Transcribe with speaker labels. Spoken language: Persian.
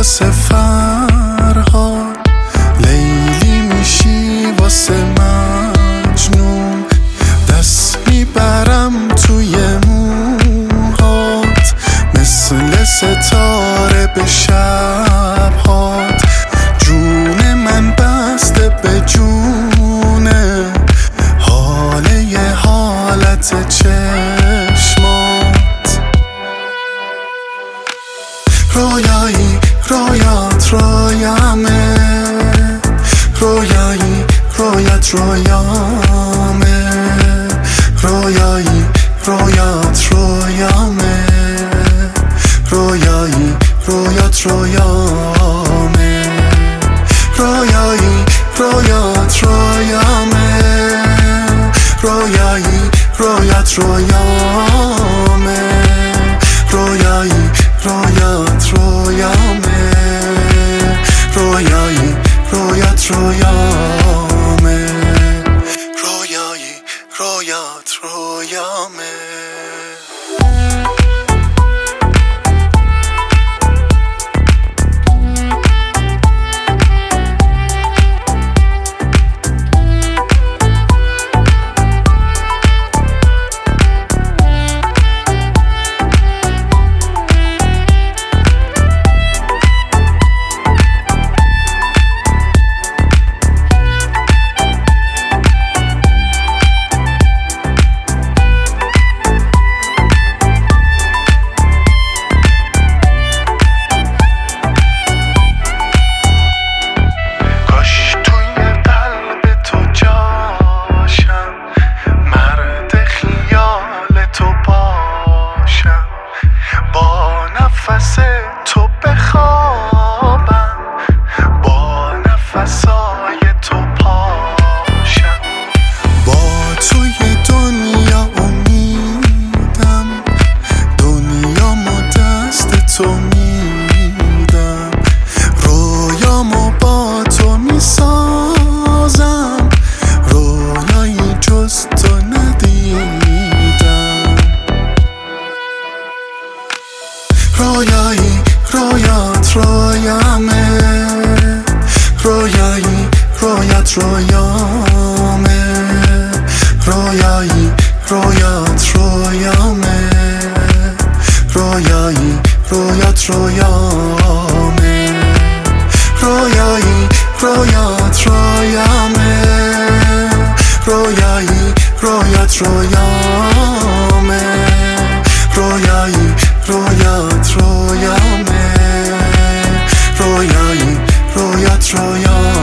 Speaker 1: واسه فرهاد، لیلی میشی واسه مجنون، دست میبرم توی موهات مثل ستاره به شبهات، جون من بسته به جونه، حاله یه حالت چشمات، رویایی رویات رویامه، رویایی رویات رویامه، رویایی رویات رویامه، رویایی رویات رویامه، رویایی رویات رویامه، رویایی رویات رویامه، رویایی رویات رویامه، رویایی رویات رویامه، رویایی رویات رویامه. تو بخوابم با نفسای تو پاشم، با توی دنیا امیدم، دنیامو دست تو میدم، رویامو با تو میسازم، رویایی جز تو ندیدم، رویایی رویات رویامه، رویایی رویات رویامه، رویایی رویات رویامه، رویایی رویات رویامه، رویایی رویات رویامه، رویایی رویات رویامه، رویایی رویات رویامه، رویایی رویات رویامه.